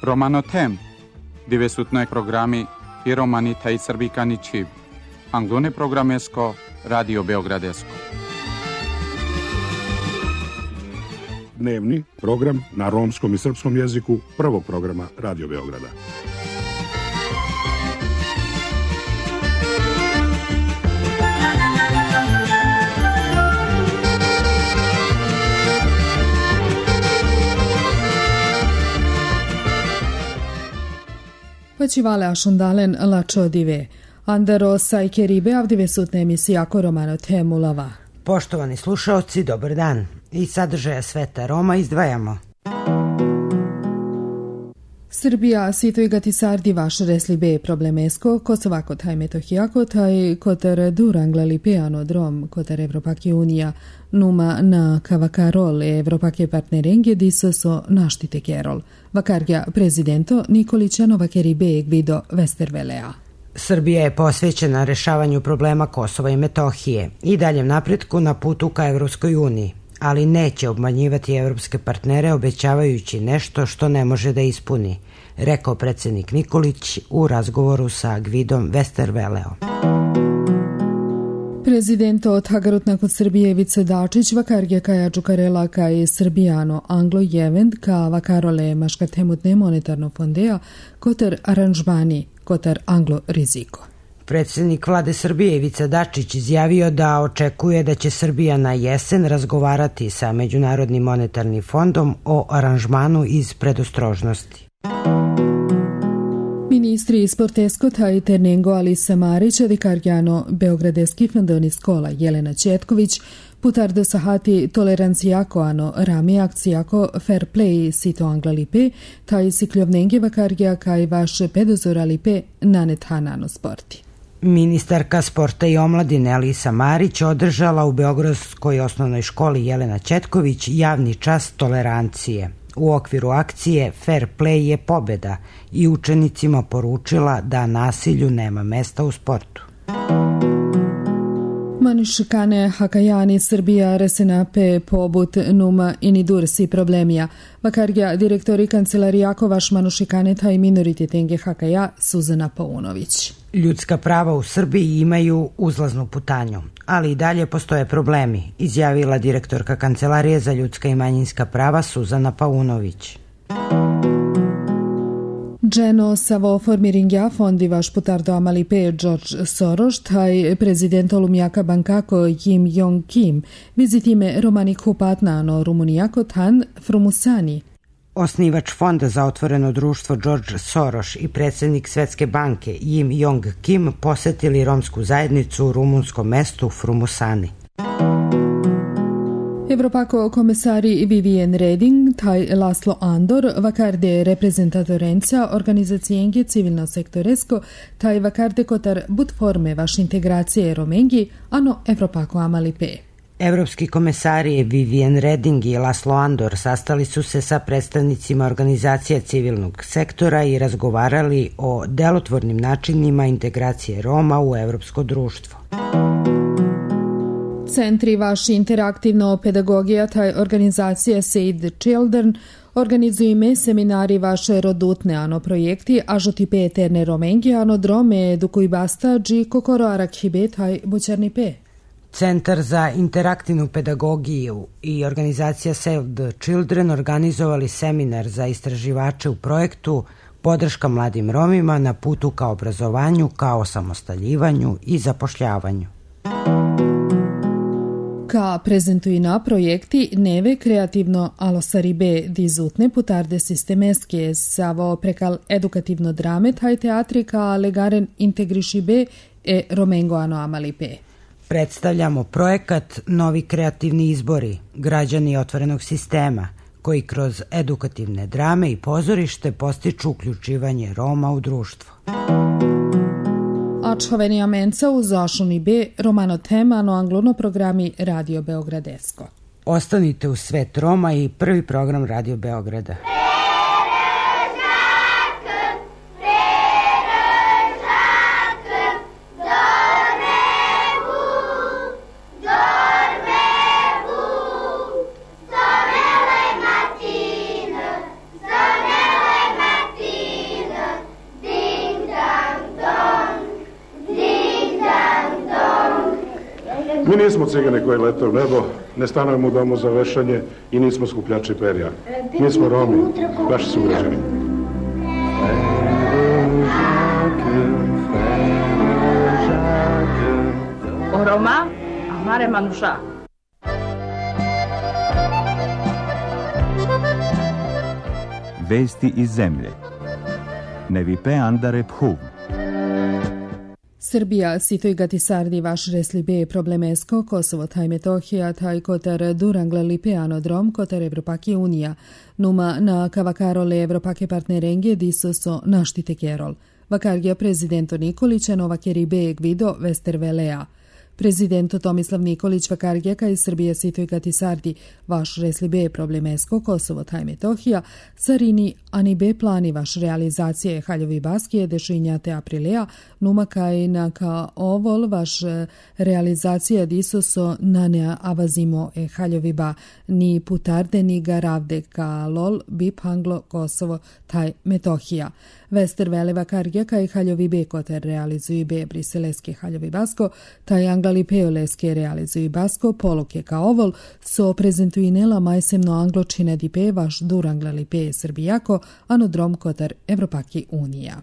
Romanotem, divesutnoj programi i romani taj srbikani čiv. Anglone programesko, Radio Beogradesko. Dnevni program na romskom i srpskom jeziku prvog programa Radio Beograda. Počivale ašundalen lačo dive. Andaro sajke ribe avdive sutne emisija ko romano temu lava. Poštovani slušaoci, dobar dan. Iz sadržaja Sveta Roma izdvajamo. Srbija sito i gatisardi vaš resli be problemesko, Kosovako taj Metohijako taj kotar Durangla lipeano drom kotar Evropake unija numa na Kavakarol Evropake partnerenge disoso naštite kerol. Vakarja prezidento Nikolića Novakeri be Gvido Westervelea. Srbija je posvećena rešavanju problema Kosova i Metohije i daljem napretku na putu ka Evropskoj uniji, ali neće obmanjivati evropske partnere obećavajući nešto što ne može da ispuni, rekao predsjednik Nikolić u razgovoru sa Gvidom Westerveleom. Prezidento od Hagarutna kod Srbije Ivica Dačić vakarge kaja Čukarela kaj Srbijano Anglo-Jevend ka vakarole maškatemutne monetarno fondea kotar aranžbani kotar Anglo-Riziko. Predsjednik vlade Srbije Ivica Dačić izjavio da očekuje da će Srbija na jesen razgovarati sa Međunarodnim monetarnim fondom o aranžmanu iz predostrožnosti. Ministri sportesko taj Ternengo Alisa Marić, Adikarjano Beogradeski fondovni skola Jelena Četković, putardo sahati tolerancijako ano rami akcijako fair play sito angla lipe, taj sikljovnenge vakarja kaj vaš pedozora lipe nanet hanano sporti. Ministarka sporta i omladine Alisa Marić održala u Beogradskoj osnovnoj školi Jelena Četković javni čas tolerancije. U okviru akcije Fair Play je pobeda i učenicima poručila da nasilju nema mesta u sportu. Maniškane Hakajani Srbija resenape pobut numa inidursi problemija. Vakarja direktori kancelarijako vaš Manušikane taj minorititenge Hakaja Suzana Paunović. Ljudska prava u Srbiji imaju uzlaznu putanju, ali i dalje postoje problemi, izjavila direktorka Kancelarije za ljudska i manjinska prava Suzana Paunović. Dženo savo formiringja fondi vaš putardo amalipe George Soros, taj prezident Olumjaka Bankako Jim Jong Kim, vizitime romanik hupatnano Rumunijako tan Frumusani. Osnivač fonda za otvoreno društvo George Soros i predsjednik Svetske banke Jim Jong Kim posetili romsku zajednicu u rumunskom mestu Frumusani. Evropako komesari Vivian Reding, taj Laslo Andor, vakarde reprezentatorenca organizacijenge civilno sektoresko, taj vakarde kotar but forme vaš integracije romengi, ano Evropako amalipe. Evropski komesari Vivian Reding i Laslo Andor sastali su se sa predstavnicima organizacija civilnog sektora i razgovarali o delotvornim načinima integracije Roma u evropsko društvo. Centri vaš interaktivno pedagogija, taj organizacija Save the Children, organizuju seminari vaše rodutne ano projekti, a žutipe eterne romengi ano drome dukuj basta dži kokoro arakhibe taj bućarnipe. Centar za interaktivnu pedagogiju i organizacija Save the Children organizovali seminar za istraživače u projektu Podrška mladim Romima na putu ka obrazovanju, ka osamostaljivanju i zapošljavanju. Ka prezentuji na projekti neve kreativno alosaribe dizutne putarde sistemeske savo prekal edukativno drame taj teatri ka legaren integrišibe e romengo ano amalipe. Predstavljamo projekat Novi kreativni izbori, građani otvorenog sistema, koji kroz edukativne drame i pozorište postiču uključivanje Roma u društvo. Ačhovenija menca u zašuni B, romano tema, no anglono programi Radio Beogradesko. Ostanite u Svet Roma i prvi program Radio Beograda. Nismo cigane koji lete u nebo, ne stanujemo u domu za vešanje i nismo skupljači perja. Mi smo Romi, vaši sugrađani. O Roma, amare manusha. Vesti iz zemlje. Nevipe andare phuv. Srbija, sitoj gatisardi vaš reslibe problemesko, Kosovo taj Metohija, taj kotar Durangla lipeano drom, kotar Evropaki unija, numa na kavakarole Evropake partnerenge disoso naštite kerol. Vakargija prezidento Nikolića nova keribe gvido Vestervelea. Prezidento Tomislav Nikolić vakargija iz Srbija sitoj gatisardi vaš reslibe problemesko, Kosovo taj Metohija, sarini ani be plani vaš realizacije haljovi baskije dešinjate aprilea, numa kaj naka ovol vaš realizacija disoso nane avazimo haljovi ba ni putarde ni garavde ka lol bip hanglo Kosovo taj Metohija. Vestervele vakargija kaj haljovi be koter realizuju be briseleske haljovi basko, taj anglali peoleske realizuju basko, poluke ka ovol, so prezentuinela majsemno angločine di pe vaš duranglali pe Srbijako, ano drom kotar Evropaki unija.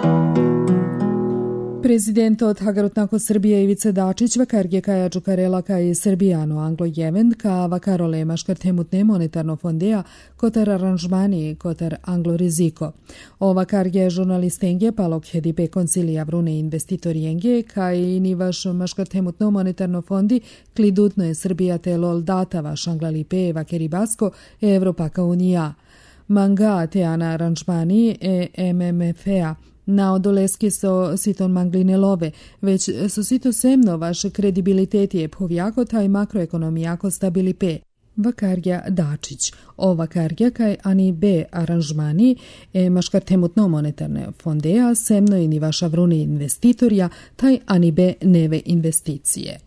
Prezident od Hagarutnako Srbije Ivica Dačić vakargje kaja Đukarela kaj Srbijano Anglo-Jevent ka vakarole maškartemutne monetarno fondea kotar aranžmani kotar Anglo-Riziko. O vakargje žurnalistenge palok hedipe koncilija vrune investitorijenge kaj ni vaš maškartemutno monetarno fondi klidutno je Srbija te lol data vaš Anglalipe vakeribasko Evropaka unija. Manga te ana aranžmani MMF-a na odoleski so siton mangline love, već so sito semno vaš kredibilitet je povjako taj makroekonomijako stabilipe. Vakargja Dačić. O vakargja kaj ani be aranžmani maškartemutno monetarne fondea semno i ni vaša vruni investitorja taj ani be neve investicije.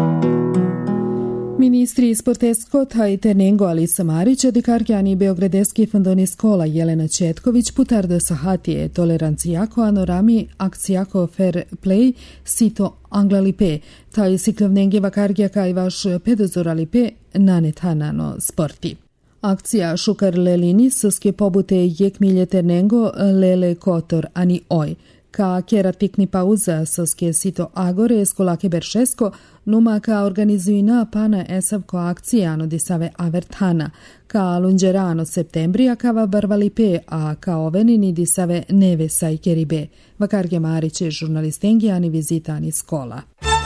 Ministri sportesko taj Ternengo Alisa Marića, dikargjani Beogradeski fondoni skola Jelena Četković, putardo sahatije tolerancijako anorami akcijako fair play sito anglalipe, taj siklovnenge vakargja kaj vaš pedozoralipe nanetanano sporti. Akcija Šukar Lelini soske pobute jek milje Ternengo lele kotor ani oj. Ka kjera tikni pauza soske sito agore skolake beršesko, numa ka organizuina pana esavko akcijano disave avertana, ka lunđerano septembrija kava barvalipe, a ka ovenini disave neve saj keribe. Vakarge Mariće, žurnalistengi ani vizitani skola.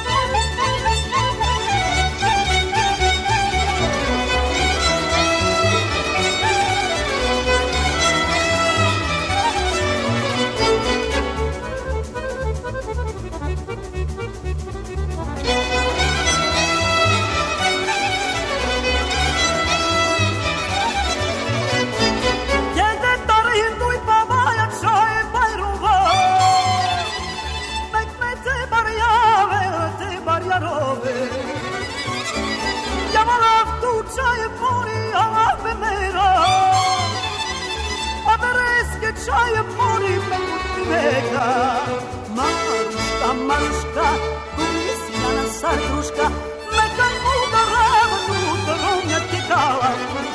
Maruška, kurisijana sarduška, meka muda rava tuta romnja tjekala.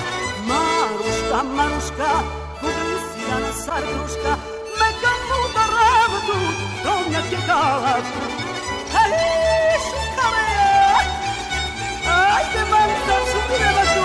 Maruška, kurisijana sarduška, meka muda rava tuta romnja tjekala. Hej, šukare, ajde vam da šukireva tu.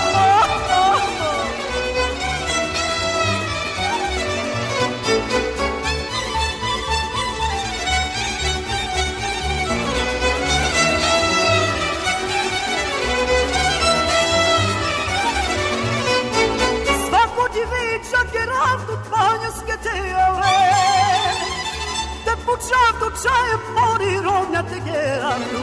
Čaje mori rovnja te gerandu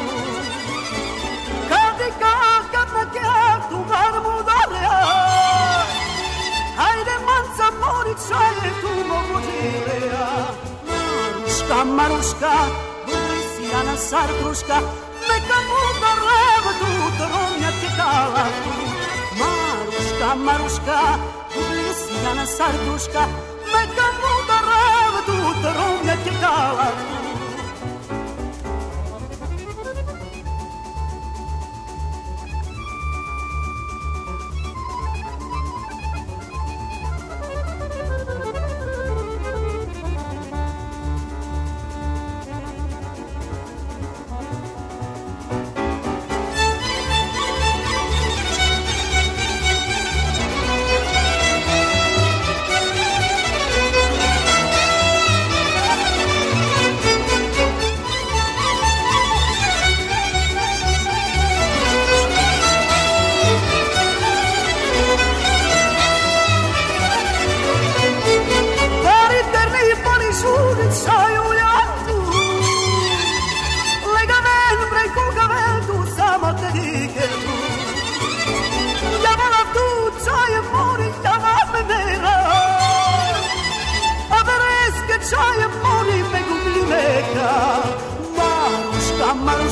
Kadi kakad na kjatu garmu dalja Hajde manca mori čaje tu mogu djelja Maruška, budri si jana sarduška Neka muda reva tu rovnja te kalatu Maruška, budri si jana sarduška Neka muda reva tu rovnja te kalatu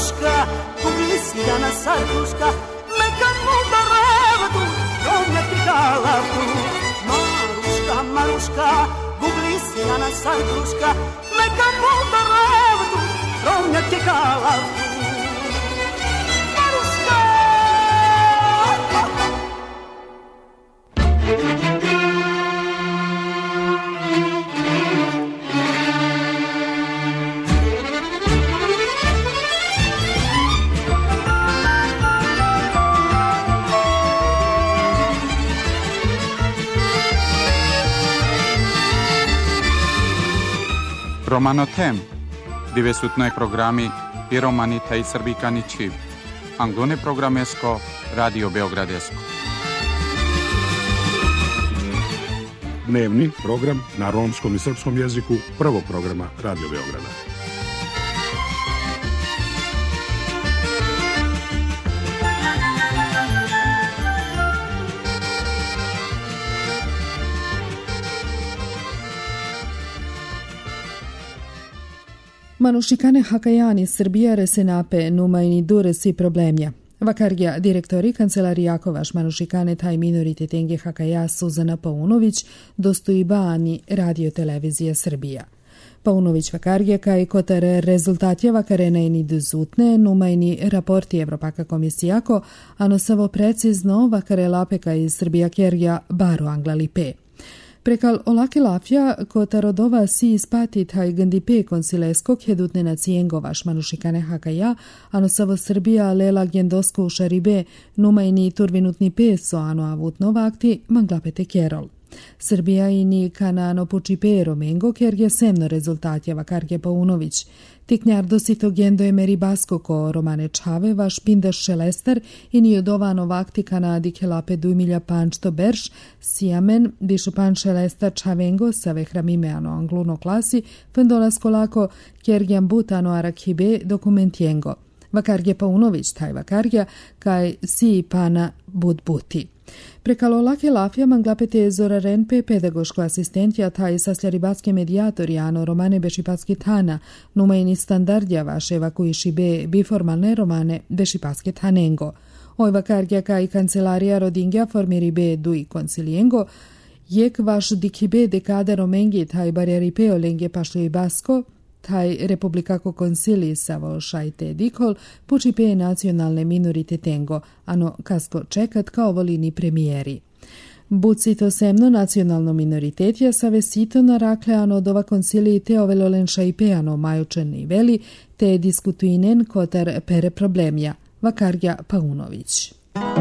Maruška, Publisijana Sarduška, neka mu doredu, romnjaki galavdu. Maruška, Maruška, Publisijana Sarduška, neka mu doredu, romnjaki galavdu. Maruška! Romanotem, dove sutno programi i romani taj srbikani čiv. Anglone programesko, Radio Beogradesko. Dnevni program na romskom i srpskom jeziku prvog programa Radio Beograda. Manušikane Hakajani Srbija resenape numajni duresi problemja. Vakargja direktori Kancelarijako Manušikane taj minoritet enge Hakaja Suzana Paunović dostoji bani Radio Televizija Srbija. Paunović vakargja kaj kotar rezultatja vakarena dozutne numajni raporti Evropaka komisijako, ano savo precizno vakare lapeka iz Srbija kergja baro anglalipe. Prekal olake lafja, kotar odova si ispati taj gandipe konsileskog hedutne na cijengo Manušikane Hakaja, ano savo Srbija lela gendosko u šaribe numajni turvinutni peso ano avutno vakti manglapete kerol. Srbija ini kanano pučipe romengo kerge semno rezultatja vakarge Paunović. Tiknjardo sito gendo emeri basko ko romane čave vaš pindaš šelestar i nije dovano vakti kanadi kelape dujmilja pančto berš, sijamen, bišu pan šelestar čavengo sa vehramime ano angluno klasi, fendolasko lako kergjam butano arakhibe dokumentijengo. Vakarge Paunović taj vakargja kaj si pana budbuti. Prekalo lake lafja manglapete Zora Renpe, pedagoško asistentja taj sasljaribatske medijatori ano romane bešipatski tana, numajni standardja vaše vakuiši be biformalne romane bešipatske tanengo. Oj vakargja kaj kancelarija rodingja formiri be dui koncilijengo, jek vaš dikibe dekada romengi taj barjaripeo lenge pašlo i basko, taj republikako konsili savo šajte dikol, pučipe nacionalne minoritetengo, ano kasko čekat kao volini premijeri. Bucito semno nacionalno minoritetja savesito narakle ano dova konsili te ovelolen šajpe ano majučen i veli, te diskutuinen kotar pere problemja. Vakargja Paunović.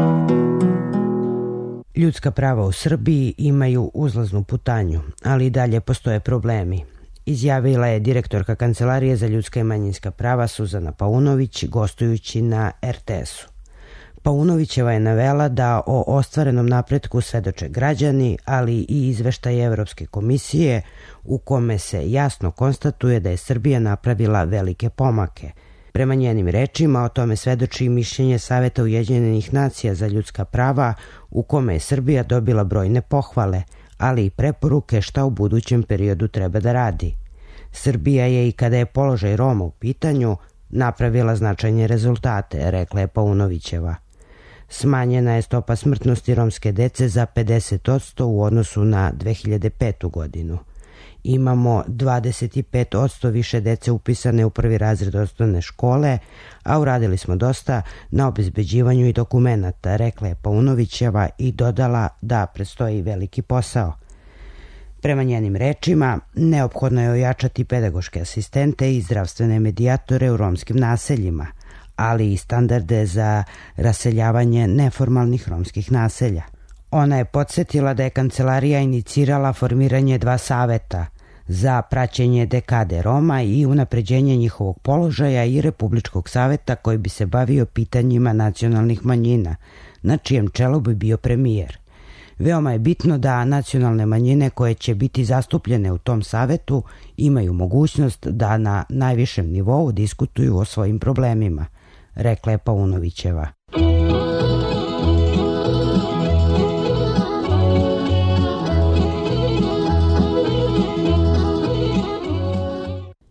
Ljudska prava u Srbiji imaju uzlaznu putanju, ali i dalje postoje problemi. Izjavila je direktorka Kancelarije za ljudska i manjinska prava Suzana Paunović gostujući na RTS-u. Paunovićeva je navela da o ostvarenom napretku svedoče građani, ali i izveštaj Evropske komisije u kome se jasno konstatuje da je Srbija napravila velike pomake. Prema njenim rečima o tome svedoči mišljenje Saveta Ujedinjenih nacija za ljudska prava u kome je Srbija dobila brojne pohvale, ali i preporuke šta u budućem periodu treba da radi. Srbija je i kada je položaj Roma u pitanju napravila značajne rezultate, rekla je Paunovićeva. Smanjena je stopa smrtnosti romske dece za 50% u odnosu na 2005. godinu. Imamo 25% više dece upisane u prvi razred osnovne škole, a uradili smo dosta na obezbeđivanju i dokumenata, rekla je Paunovićeva i dodala da predstoji veliki posao. Prema njenim rečima, neophodno je ojačati pedagoške asistente i zdravstvene medijatore u romskim naseljima, ali i standarde za raseljavanje neformalnih romskih naselja. Ona je podsjetila da je kancelarija inicirala formiranje 2 saveta za praćenje dekade Roma i unapređenje njihovog položaja i Republičkog saveta koji bi se bavio pitanjima nacionalnih manjina, na čijem čelu bi bio premijer. Veoma je bitno da nacionalne manjine koje će biti zastupljene u tom savetu imaju mogućnost da na najvišem nivou diskutuju o svojim problemima, rekla je Paunovićeva.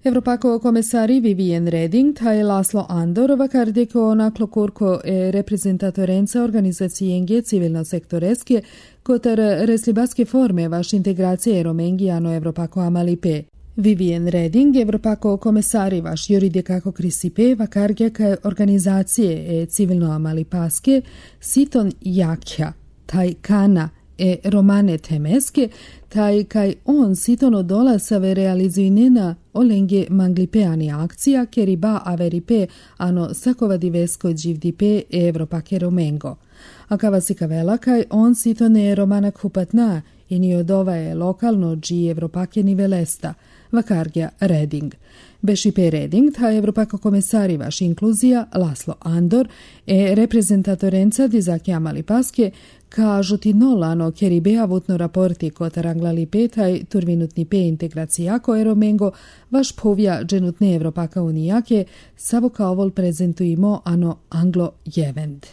Evropako komesari Vivian Reding taj Laslo Andor vakardeko naklokurko reprezentatorenca organizacije civilno sektoreske kotar reslibaske forme vaš integracije romengijano Evropako amalipe. Vivian Reding, Evropako komesari vaš juridikako krisipe vakargeka organizacije civilno amalipaske siton jakja, taj kana romane temeske, taj kaj on sitono dolasave realizujnena olenge manglipeani akcija keriba averipe ano sakovadivesko dživdipe Evropake romengo. A kavasika vela kaj on sitone romana kupatna i ni odova je lokalno dži Evropake nivelesta, vakargja Reding. Bešipe Reding, ta Evropako komesari vaš inkluzija Laslo Andor reprezentatorenca dizake amalipaske kažu ti nolano keribea vutno raporti kotar anglali petaj turvinutni pe integracijako eromengo vaš povja dženutne Evropaka unijake savo kao vol prezentujimo ano anglo jevend.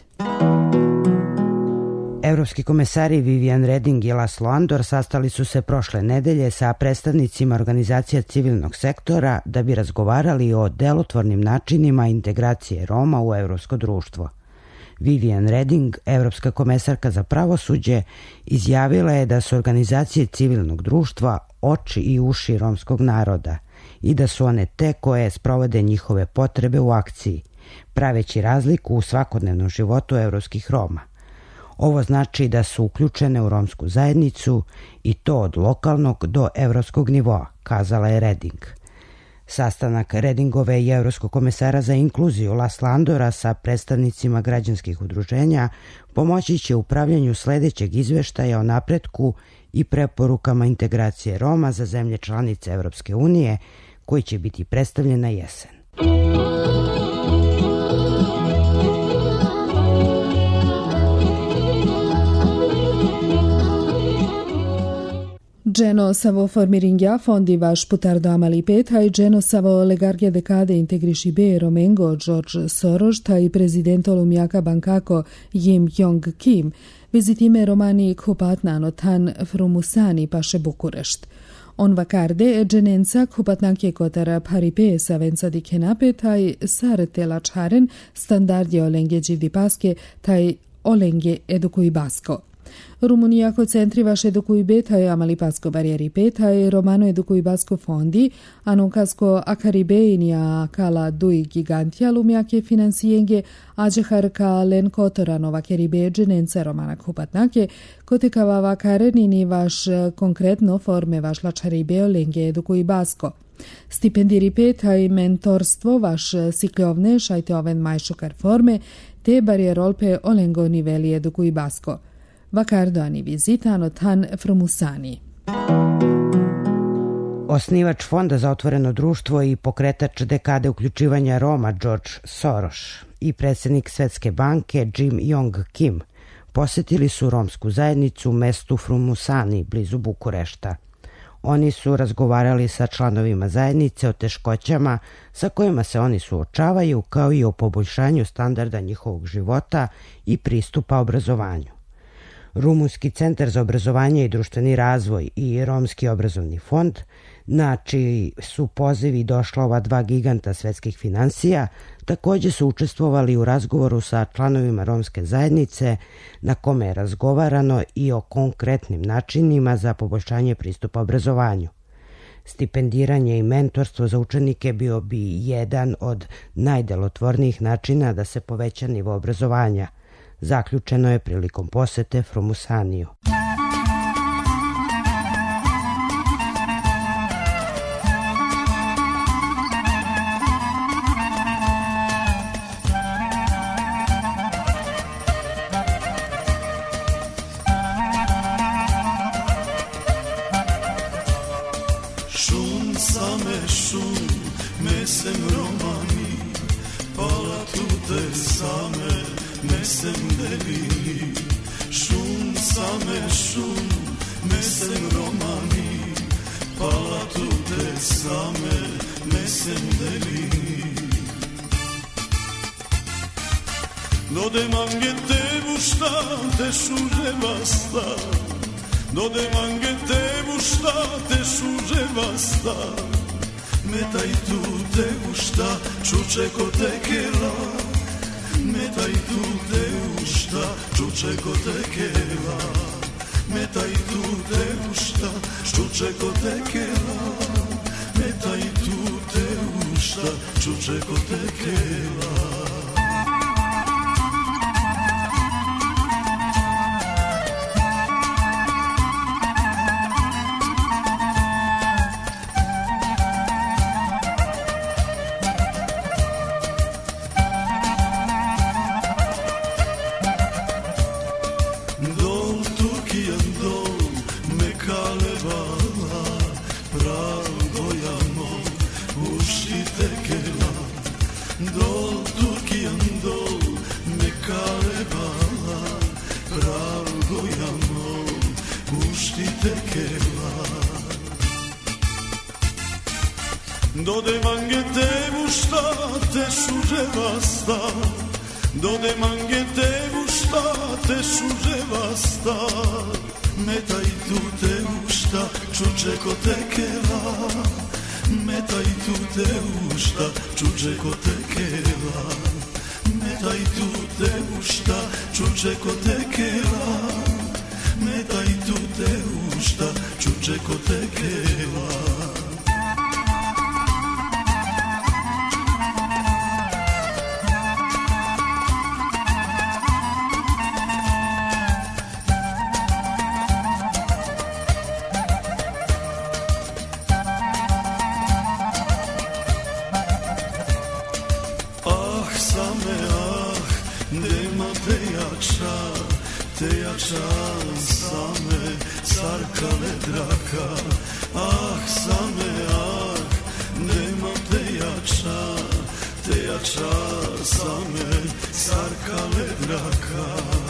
Evropski komesari Vivian Reding i Laslo Andor sastali su se prošle nedelje sa predstavnicima organizacija civilnog sektora da bi razgovarali o delotvornim načinima integracije Roma u evropsko društvo. Vivian Reding, evropska komesarka za pravosuđe, izjavila je da su organizacije civilnog društva oči i uši romskog naroda i da su one te koje sprovode njihove potrebe u akciji, praveći razliku u svakodnevnom životu evropskih Roma. Ovo znači da su uključene u romsku zajednicu i to od lokalnog do evropskog nivoa, kazala je Reding. Sastanak Redingove i Evropskog komesara za inkluziju Lasla Andora sa predstavnicima građanskih udruženja pomoći će upravljanju sledećeg izveštaja o napretku i preporukama integracije Roma za zemlje članice Evropske unije, koji će biti predstavljen na jesen. Dženo savo formiringja fondi vaš putardo amalipe, taj dženo savo legargja dekade integriši be romengo George Soros, taj prezidento lumjaka bankako Jim Jong Kim, vizitime romani kupatnano tan frumusani paše Bukurešt. On vakarde dženenca kupatnake kotar paripe savenca di kenape, taj sarete lačaren standardje olenge dživdi paske, taj olenge edukuj basko. Rumunijako centri vaš edukuj betaj amalipasko barijeri petaj romano edukuj basko fondi, anukasko akaribeinija kala duj gigantija lumjake finansijenge, ađehar ka len kotoranova keribe dženenca romana kupatnake, kotekava vakarenini vaš konkretno forme vaš lačaribe olenge edukuj basko. Stipendiri petaj mentorstvo vaš sikljovne šajte oven majšokar forme, te barijerolpe olengo niveli edukuj basko. Vakardo ani vizitano tan frumusani. Osnivač Fonda za otvoreno društvo i pokretač dekade uključivanja Roma George Soros i predsjednik Svetske banke Jim Jong Kim posetili su romsku zajednicu u mestu Frumusani blizu Bukurešta. Oni su razgovarali sa članovima zajednice o teškoćama sa kojima se oni suočavaju, kao i o poboljšanju standarda njihovog života i pristupa obrazovanju. Rumunski centar za obrazovanje i društveni razvoj i Romski obrazovni fond, na čiji su pozivi došla ova dva giganta svetskih finansija, također su učestvovali u razgovoru sa članovima romske zajednice, na kome je razgovarano i o konkretnim načinima za poboljšanje pristupa obrazovanju. Stipendiranje i mentorstvo za učenike bio bi jedan od najdelotvornijih načina da se poveća nivo obrazovanja, zaključeno je prilikom posete Frumusaniju. Šum same šum, mesem romani, palatute same, mesem devini. Šum same šum, mesem romani, palatute same, mesem devini. Dode mange te bušta, te šuže basta, dode mange te bušta, te šuže basta, metaj tu te ušta, čuče ko tekela, metaj tu te ušta, čuče ko tekela, metaj tu te ušta, čuče ko tekela, metaj tu te ušta, čuče ko tekela. Dode manghete gustate suževasta, dode manghete gustate suževasta, metaj tu te ušta, čuče ko tekela, metaj tu te ušta, čuče ko tekela, metaj tu te ušta, čuče ko tekela, metaj tu te ušta, čuče ko tekela. Same sarkale draka, ah same ah, nema te jača same sarkale draka.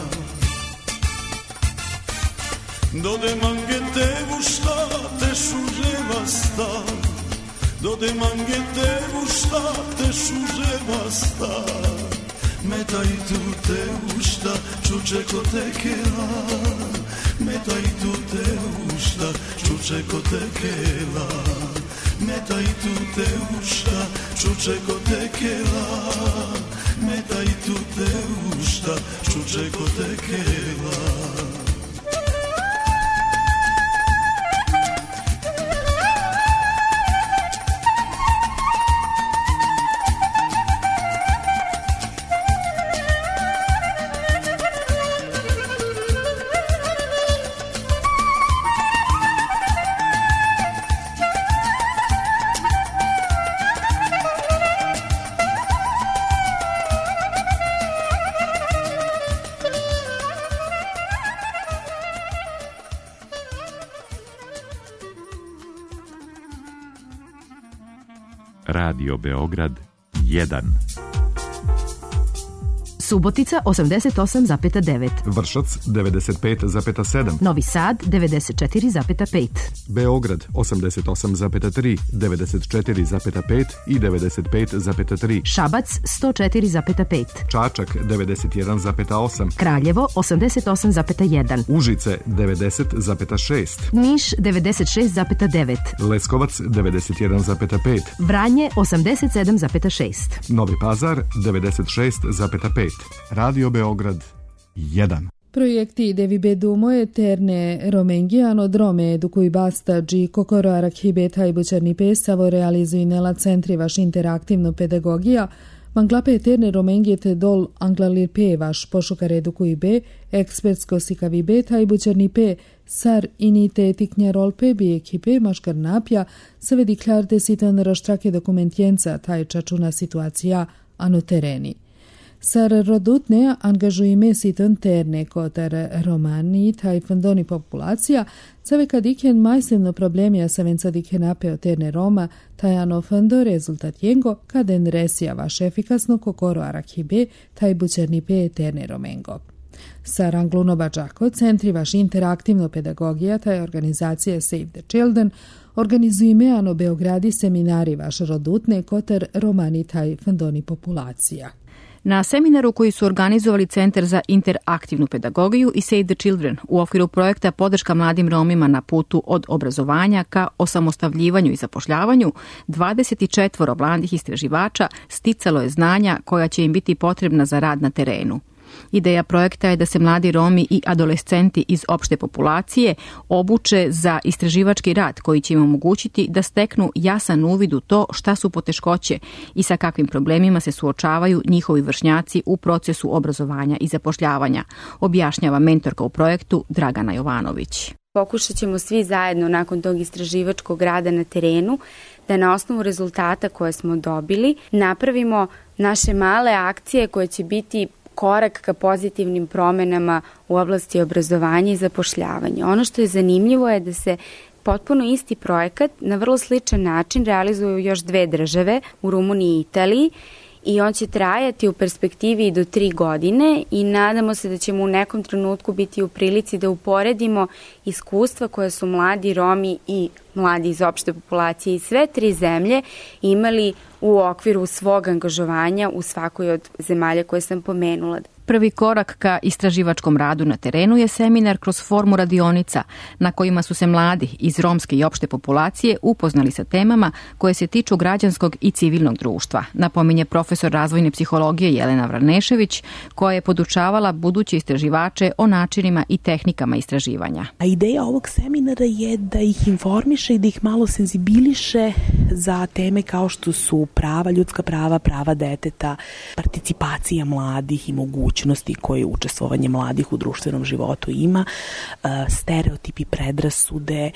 Dode mangete vuštate šuževasta, dode mangete vuštate šuževasta, metaj tu te ušta, čuče ko tekela, metaj tu te ušta, čuče ko tekela, metaj tu te ušta, čuče ko tekela, metaj tu te ušta, čuče ko tekela. Radio Beograd 1. Subotica 88,9. Vršac 95,7. Novi Sad 94,5. Beograd 88,3, 94,5 i 95,3. Šabac 104,5. Čačak 91,8. Kraljevo 88,1. Užice 90,6. Niš 96,9. Leskovac 91,5. Vranje 87,6. Novi Pazar 96,5. Radio Beograd 1. Projekti devi bedumo eterne romengiano drome educui basta gi kokoro arakibeta i bučerni pesavo realizuju nela centri vaš interaktivno pedagogija, manglape eterne romengijete dol anglalir pe vaš pošukar edukui be, ekspertsko sikavi beta i bučerni pe, sar inite tiknja rolpe bi ekipe maškar napja, se vedi klarde sitan raštrake dokumentjenca taj čačuna situacija ano tereni. Sar rodutne angažujeme sitan terne kotar romani taj fondoni populacija, cave kad iken majsevno problemija sa venca diken apeo terne Roma, taj ano fondo rezultat jengo kaden resija vaš efikasno kokoro arakibe taj bučerni pe terne romengo. Sar Angluno Bađako, centri vaš interaktivno pedagogija, taj organizacija Save the Children, organizujeme ano Beogradi seminari vaš rodutne kotar romani taj fondoni populacija. Na seminaru koji su organizovali Centar za interaktivnu pedagogiju i Save the Children u okviru projekta Podrška mladim Romima na putu od obrazovanja ka osamostaljivanju i zapošljavanju, 24 mladih istraživača sticalo je znanja koja će im biti potrebna za rad na terenu. Ideja projekta je da se mladi Romi i adolescenti iz opšte populacije obuče za istraživački rad koji će im omogućiti da steknu jasan uvid u to šta su poteškoće i sa kakvim problemima se suočavaju njihovi vršnjaci u procesu obrazovanja i zapošljavanja, objašnjava mentorka u projektu Dragana Jovanović. Pokušat ćemo svi zajedno nakon tog istraživačkog rada na terenu da na osnovu rezultata koje smo dobili napravimo naše male akcije koje će biti korak ka pozitivnim promenama u oblasti obrazovanja i zapošljavanja. Ono što je zanimljivo je da se potpuno isti projekat na vrlo sličan način realizuju još 2 države, u Rumuniji i Italiji, i on će trajati u perspektivi i do 3 godine i nadamo se da ćemo u nekom trenutku biti u prilici da uporedimo iskustva koje su mladi Romi i mladi iz opšte populacije i sve 3 zemlje imali u okviru svog angažovanja u svakoj od zemalja koje sam pomenula. Prvi korak ka istraživačkom radu na terenu je seminar kroz formu radionica na kojima su se mladi iz romske i opšte populacije upoznali sa temama koje se tiču građanskog i civilnog društva, napominje profesor razvojne psihologije Jelena Vranešević, koja je podučavala buduće istraživače o načinima i tehnikama istraživanja. A ideja ovog seminara je da ih informiše i da ih malo senzibiliše za teme kao što su prava, ljudska prava, prava deteta, participacija mladih i mogućnosti koje učestvovanje mladih u društvenom životu ima, stereotipi, predrasude,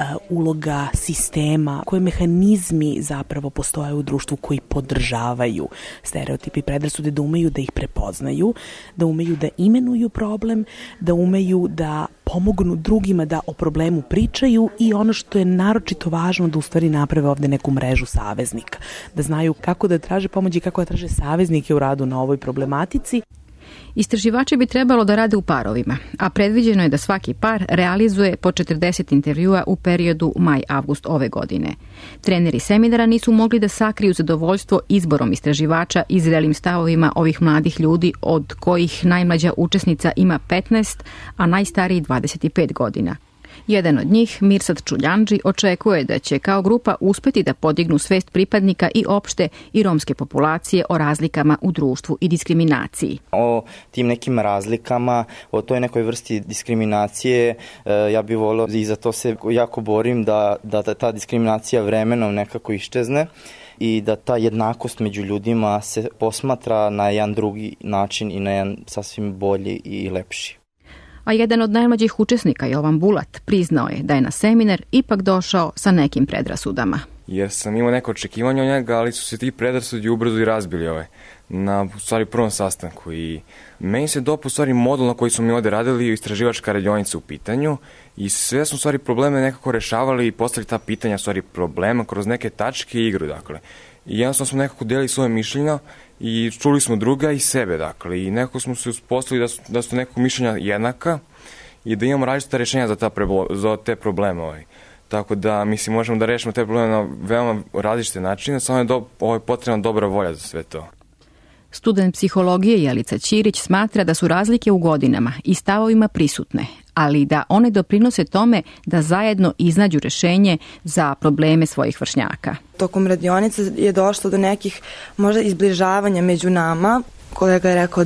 uloga sistema, koje mehanizmi zapravo postoje u društvu koji podržavaju stereotipi i predrasude, da umeju da ih prepoznaju, da umeju da imenuju problem, da umeju da pomognu drugima da o problemu pričaju i ono što je naročito važno, da u stvari naprave ovde neku mrežu saveznika, da znaju kako da traže pomoć i kako da traže saveznike u radu na ovoj problematici. Istraživači bi trebalo da rade u parovima, a predviđeno je da svaki par realizuje po 40 intervjua u periodu maj-avgust ove godine. Treneri seminara nisu mogli da sakriju zadovoljstvo izborom istraživača i zrelim stavovima ovih mladih ljudi, od kojih najmlađa učesnica ima 15, a najstariji 25 godina. Jedan od njih, Mirsad Čuljanđi, očekuje da će kao grupa uspeti da podignu svest pripadnika i opšte i romske populacije o razlikama u društvu i diskriminaciji. O tim nekim razlikama, o toj nekoj vrsti diskriminacije, ja bih volio i za to se jako borim da ta diskriminacija vremenom nekako iščezne i da ta jednakost među ljudima se posmatra na jedan drugi način i na jedan sasvim bolji i lepši. A jedan od najmlađih učesnika, Jovan Bulat, priznao je da je na seminar ipak došao sa nekim predrasudama. Jer sam imao neko očekivanje od njega, ali su se ti predrasudi ubrzo i razbili na u stvari prvom sastanku. I meni se dopao u stvari model na koji smo mi ovde radili, istraživačka radionica u pitanju, i sve smo u stvari probleme nekako rešavali i postavili ta pitanja, u stvari problema kroz neke tačke i igru, dakle. I jednostavno smo nekako delili svoje mišljenja i čuli smo druga i sebe, dakle, i nekako smo se uspostavili da su nekako mišljenja jednaka i da imamo različita rešenja za te probleme. Tako da, mislim, možemo da rešimo te probleme na veoma različite načine, samo je potrebna dobra volja za sve to. Student psihologije Jelica Ćirić smatra da su razlike u godinama i stavovima prisutne, ali da one doprinose tome da zajedno iznađu rešenje za probleme svojih vršnjaka. Tokom radionice je došlo do nekih možda izbližavanja među nama. Kolega je rekao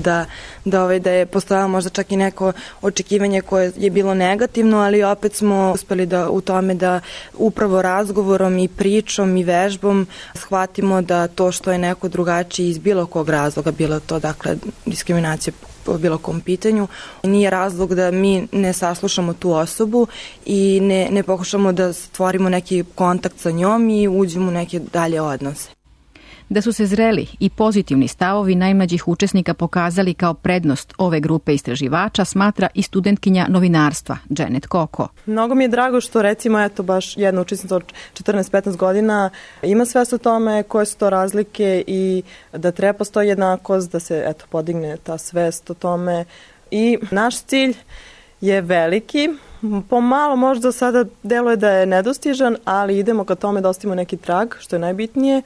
da je postojalo možda čak i neko očekivanje koje je bilo negativno, ali opet smo uspeli u tome da upravo razgovorom i pričom i vežbom shvatimo da to što je neko drugačiji iz bilo kog razloga, bilo to dakle diskriminacija po bilo kom pitanju, nije razlog da mi ne saslušamo tu osobu i ne pokušamo da stvorimo neki kontakt sa njom i uđemo u neke dalje odnose. Da su se zreli i pozitivni stavovi najmlađih učesnika pokazali kao prednost ove grupe istraživača, smatra i studentkinja novinarstva Janet Koko. Mnogo mi je drago što recimo baš jedna učesnica od 14-15 godina ima svest o tome koje su to razlike i da treba postoji jednakost, da se podigne ta svest o tome. I naš cilj je veliki, pomalo možda sada deluje da je nedostižan, ali idemo ka tome da ostavimo neki trag, što je najbitnije.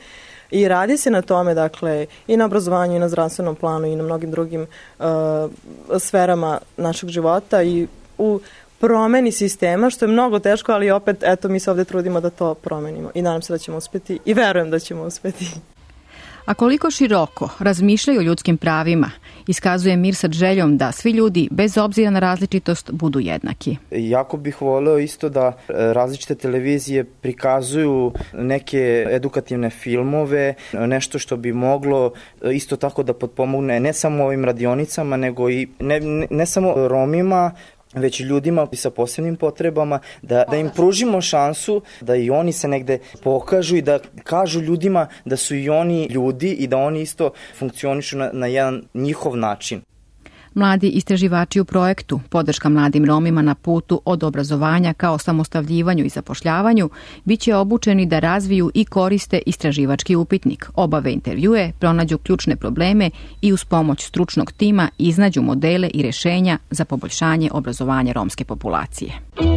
I radi se na tome, dakle, i na obrazovanju, i na zdravstvenom planu, i na mnogim drugim sferama našeg života i u promeni sistema, što je mnogo teško, ali opet, eto, mi se ovde trudimo da to promenimo i nadam se da ćemo uspeti i verujem da ćemo uspeti. A koliko široko razmišljaju o ljudskim pravima, iskazuje Mirsad željom da svi ljudi, bez obzira na različitost, budu jednaki. Jako bih voleo isto da različite televizije prikazuju neke edukativne filmove, nešto što bi moglo isto tako da potpomogne ne samo ovim radionicama, nego i ne samo Romima, već i ljudima sa posebnim potrebama, da im pružimo šansu da i oni se negde pokažu i da kažu ljudima da su i oni ljudi i da oni isto funkcionišu na jedan njihov način. Mladi istraživači u projektu Podrška mladim Romima na putu od obrazovanja ka osamostaljivanju i zapošljavanju biće obučeni da razviju i koriste istraživački upitnik, obave intervjue, pronađu ključne probleme i uz pomoć stručnog tima iznađu modele i rešenja za poboljšanje obrazovanja romske populacije.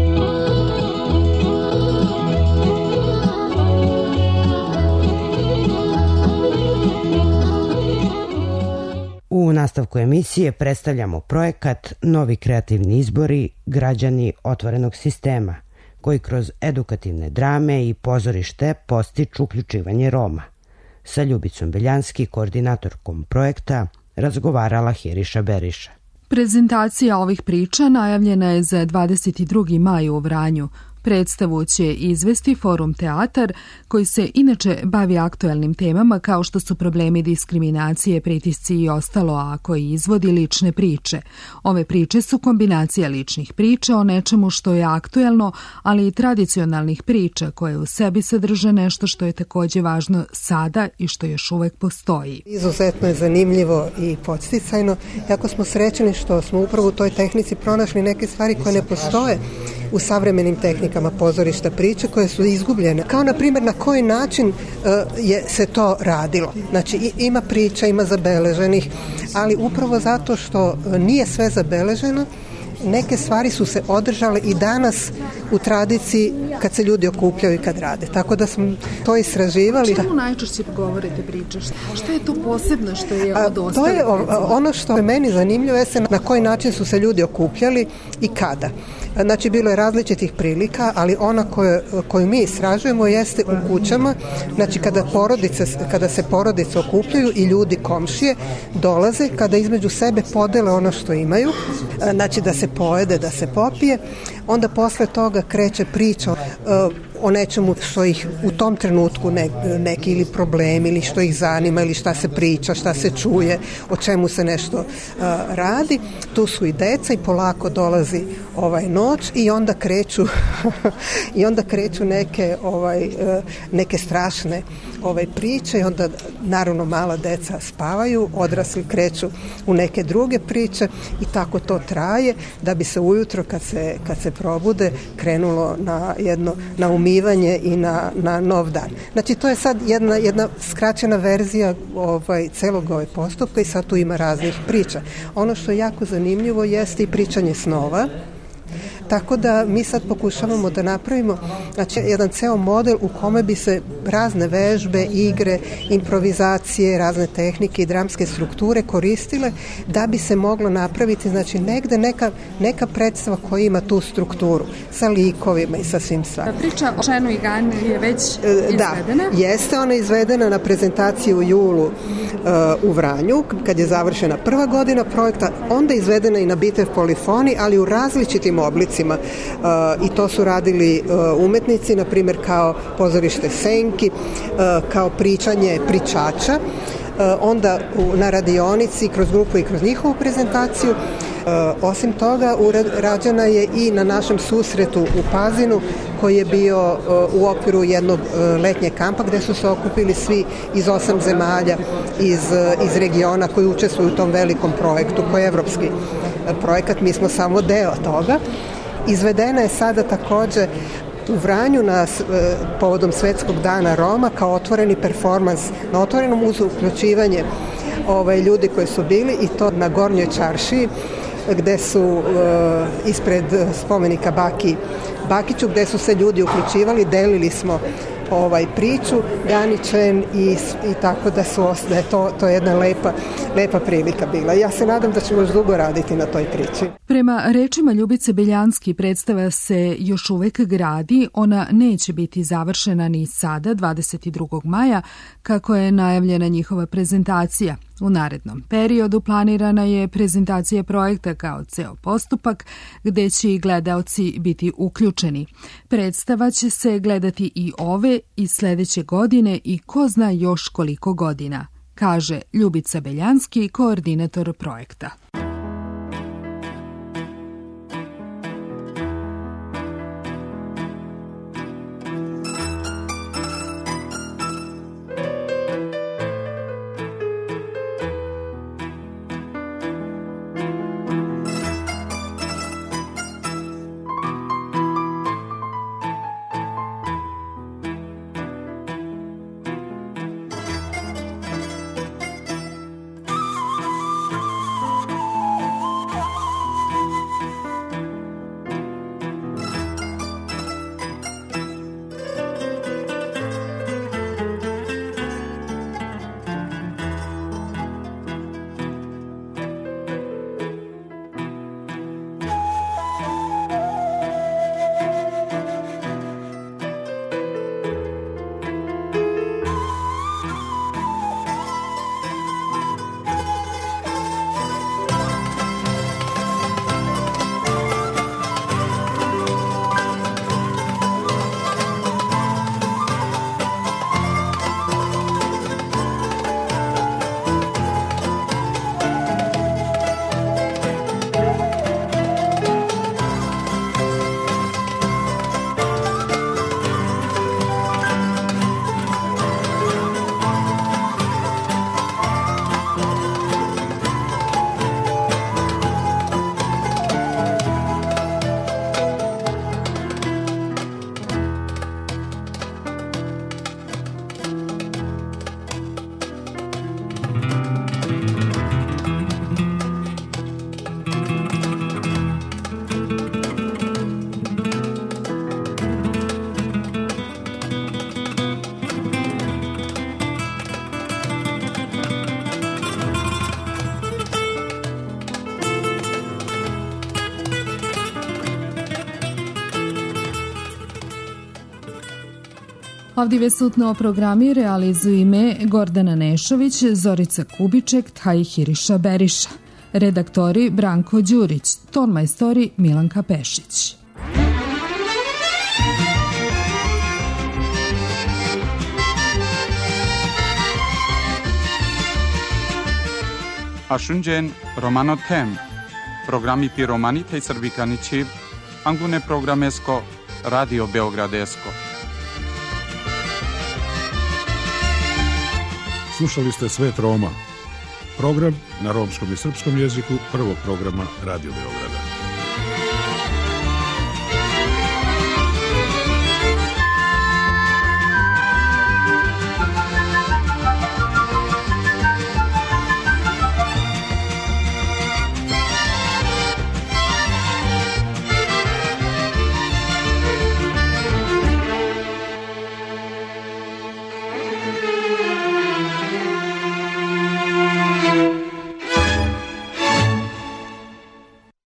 U nastavku emisije predstavljamo projekat Novi kreativni izbori građani otvorenog sistema, koji kroz edukativne drame i pozorište postiču uključivanje Roma. Sa Ljubicom Beljanski, koordinatorkom projekta, razgovarala Hiriša Beriša. Prezentacija ovih priča najavljena je za 22. maj u Vranju. Predstavu će izvesti Forum Teatar, koji se inače bavi aktuelnim temama kao što su problemi diskriminacije, pritisci i ostalo, a koji izvodi lične priče. Ove priče su kombinacija ličnih priča o nečemu što je aktuelno, ali i tradicionalnih priča koje u sebi sadrže nešto što je takođe važno sada i što još uvek postoji. Izuzetno je zanimljivo i podsticajno. Jako smo srećeni što smo upravo u toj tehnici pronašli neke stvari koje ne postoje u savremenim tehnikama pozorišta priče koje su izgubljene. Kao na primjer na koji način se to radilo. Znači ima priča, ima zabeleženih, ali upravo zato što nije sve zabeleženo, neke stvari su se održale i danas u tradiciji kad se ljudi okupljaju i kad rade. Tako da smo to istraživali. Čemu najčešće govorite priče? Što je to posebno što je od ostalih? To je ono što je meni zanimljivo jeste na koji način su se ljudi okupljali i kada. Znači, bilo je različitih prilika, ali ona koju mi istražujemo jeste u kućama, znači kada se porodice okupljaju i ljudi komšije dolaze, kada između sebe podele ono što imaju, znači da se pojede, da se popije, onda posle toga kreće priča o nečemu što ih u tom trenutku neki ili problem ili što ih zanima ili šta se priča, šta se čuje, o čemu se nešto radi. Tu su i deca i polako dolazi noć i onda kreću neke strašne priče i onda naravno mala deca spavaju, odrasli kreću u neke druge priče i tako to traje da bi se ujutro kad se probude krenulo na umivanje i na nov dan. Znači to je sad jedna skraćena verzija celog postupka i sad tu ima raznih priča. Ono što je jako zanimljivo jeste i pričanje snova. Tako da mi sad pokušavamo da napravimo jedan ceo model u kome bi se razne vežbe, igre, improvizacije, razne tehnike i dramske strukture koristile da bi se moglo napraviti negde neka predstava koja ima tu strukturu sa likovima i sa svim stvarima. Priča o Šenu i Gani je već izvedena? Da, jeste ona izvedena na prezentaciji u julu u Vranju, kad je završena prva godina projekta, onda je izvedena i na Bitev polifoni, ali u različitim oblicima. I to su radili umetnici, na primjer kao pozorište Senki, kao pričanje pričača, onda na radionici kroz grupu i kroz njihovu prezentaciju. Osim toga, rađena je i na našem susretu u Pazinu, koji je bio u okviru jednog letnjeg kampa gde su se okupili svi iz 8 zemalja iz regiona koji učestvuju u tom velikom projektu, koji je evropski projekat, mi smo samo deo toga. Izvedena je sada takođe u Vranju povodom Svetskog dana Roma kao otvoreni performans, na otvorenom uz uključivanje ljudi koji su bili i to na Gornjoj čaršiji gde su ispred spomenika Baki Bakiću, gde su se ljudi uključivali, delili smo priču Ganičen i tako da je to jedna lepa prilika bila. Ja se nadam da ćemo još dugo raditi na toj priči. Prema rečima Ljubice Beljanski, predstava se još uvek gradi, ona neće biti završena ni sada, 22. maja, kako je najavljena njihova prezentacija. U narednom periodu planirana je prezentacija projekta kao ceo postupak, gde će i gledaoci biti uključeni. Predstava će se gledati i ove i sledeće godine i ko zna još koliko godina, kaže Ljubica Beljanski, koordinator projekta. Avdive sutno programi realizuju ime Gordana Nešović, Zorica Kubiček, Hiriša Beriša. Redaktori Branko Đurić, tonmajstori Milanka Pešić. Ashunjen Romano Tem, programi piromani tej srbikanići, angune programesko, Radio Beogradesko. Slušali ste Svet Roma, program na romskom i srpskom jeziku prvog programa Radio Beograda.